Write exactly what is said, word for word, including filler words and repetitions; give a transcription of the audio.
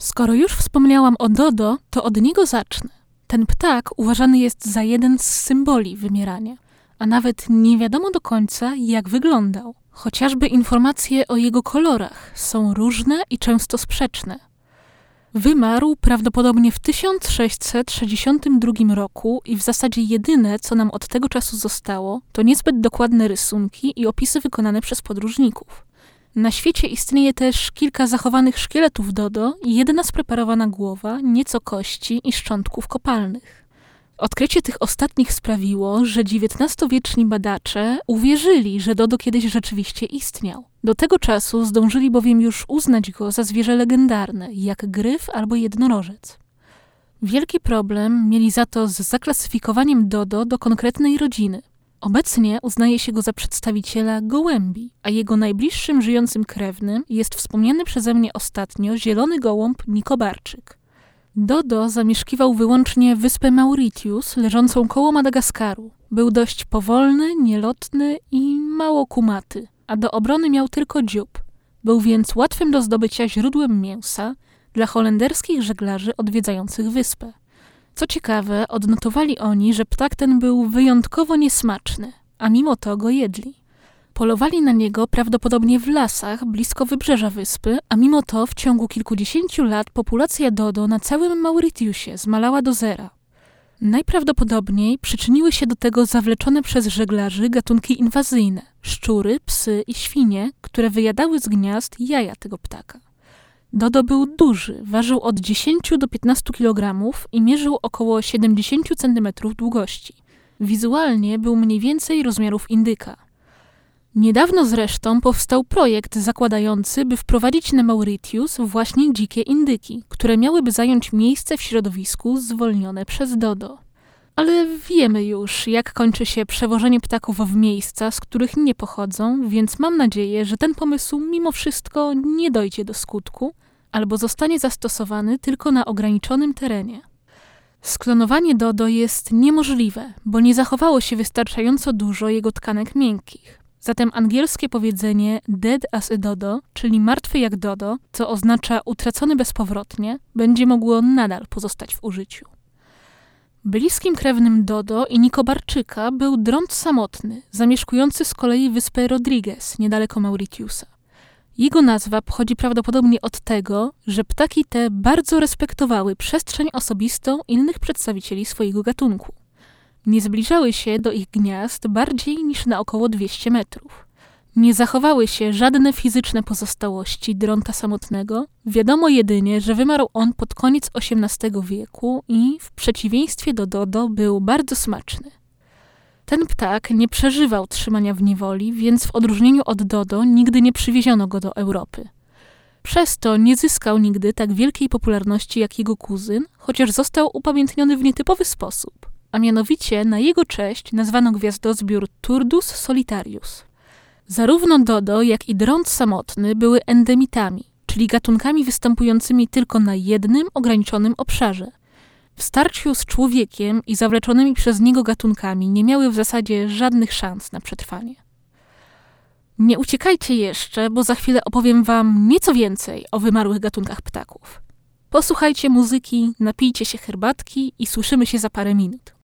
Skoro już wspomniałam o dodo, to od niego zacznę. Ten ptak uważany jest za jeden z symboli wymierania, a nawet nie wiadomo do końca, jak wyglądał. Chociażby informacje o jego kolorach są różne i często sprzeczne. Wymarł prawdopodobnie w tysiąc sześćset sześćdziesiątym drugim roku i w zasadzie jedyne, co nam od tego czasu zostało, to niezbyt dokładne rysunki i opisy wykonane przez podróżników. Na świecie istnieje też kilka zachowanych szkieletów dodo i jedna spreparowana głowa, nieco kości i szczątków kopalnych. Odkrycie tych ostatnich sprawiło, że dziewiętnastowieczni badacze uwierzyli, że dodo kiedyś rzeczywiście istniał. Do tego czasu zdążyli bowiem już uznać go za zwierzę legendarne, jak gryf albo jednorożec. Wielki problem mieli za to z zaklasyfikowaniem dodo do konkretnej rodziny. Obecnie uznaje się go za przedstawiciela gołębi, a jego najbliższym żyjącym krewnym jest wspomniany przeze mnie ostatnio zielony gołąb nikobarczyk. Dodo zamieszkiwał wyłącznie wyspę Mauritius, leżącą koło Madagaskaru. Był dość powolny, nielotny i mało kumaty, a do obrony miał tylko dziób. Był więc łatwym do zdobycia źródłem mięsa dla holenderskich żeglarzy odwiedzających wyspę. Co ciekawe, odnotowali oni, że ptak ten był wyjątkowo niesmaczny, a mimo to go jedli. Polowali na niego prawdopodobnie w lasach blisko wybrzeża wyspy, a mimo to w ciągu kilkudziesięciu lat populacja dodo na całym Mauritiusie zmalała do zera. Najprawdopodobniej przyczyniły się do tego zawleczone przez żeglarzy gatunki inwazyjne, szczury, psy i świnie, które wyjadały z gniazd jaja tego ptaka. Dodo był duży, ważył od dziesięciu do piętnastu kilogramów i mierzył około siedemdziesiąt centymetrów długości. Wizualnie był mniej więcej rozmiarów indyka. Niedawno zresztą powstał projekt zakładający, by wprowadzić na Mauritius właśnie dzikie indyki, które miałyby zająć miejsce w środowisku zwolnione przez dodo. Ale wiemy już, jak kończy się przewożenie ptaków w miejsca, z których nie pochodzą, więc mam nadzieję, że ten pomysł mimo wszystko nie dojdzie do skutku, albo zostanie zastosowany tylko na ograniczonym terenie. Sklonowanie dodo jest niemożliwe, bo nie zachowało się wystarczająco dużo jego tkanek miękkich. Zatem angielskie powiedzenie dead as a dodo, czyli martwy jak dodo, co oznacza utracony bezpowrotnie, będzie mogło nadal pozostać w użyciu. Bliskim krewnym dodo i nikobarczyka był drąt samotny, zamieszkujący z kolei wyspę Rodriguez, niedaleko Mauritiusa. Jego nazwa pochodzi prawdopodobnie od tego, że ptaki te bardzo respektowały przestrzeń osobistą innych przedstawicieli swojego gatunku. Nie zbliżały się do ich gniazd bardziej niż na około dwieście metrów. Nie zachowały się żadne fizyczne pozostałości drąta samotnego. Wiadomo jedynie, że wymarł on pod koniec osiemnastego wieku i w przeciwieństwie do dodo był bardzo smaczny. Ten ptak nie przeżywał trzymania w niewoli, więc w odróżnieniu od dodo nigdy nie przywieziono go do Europy. Przez to nie zyskał nigdy tak wielkiej popularności jak jego kuzyn, chociaż został upamiętniony w nietypowy sposób. A mianowicie na jego cześć nazwano gwiazdozbiór Turdus solitarius. Zarówno dodo, jak i drąt samotny były endemitami, czyli gatunkami występującymi tylko na jednym ograniczonym obszarze. W starciu z człowiekiem i zawleczonymi przez niego gatunkami nie miały w zasadzie żadnych szans na przetrwanie. Nie uciekajcie jeszcze, bo za chwilę opowiem wam nieco więcej o wymarłych gatunkach ptaków. Posłuchajcie muzyki, napijcie się herbatki i słyszymy się za parę minut.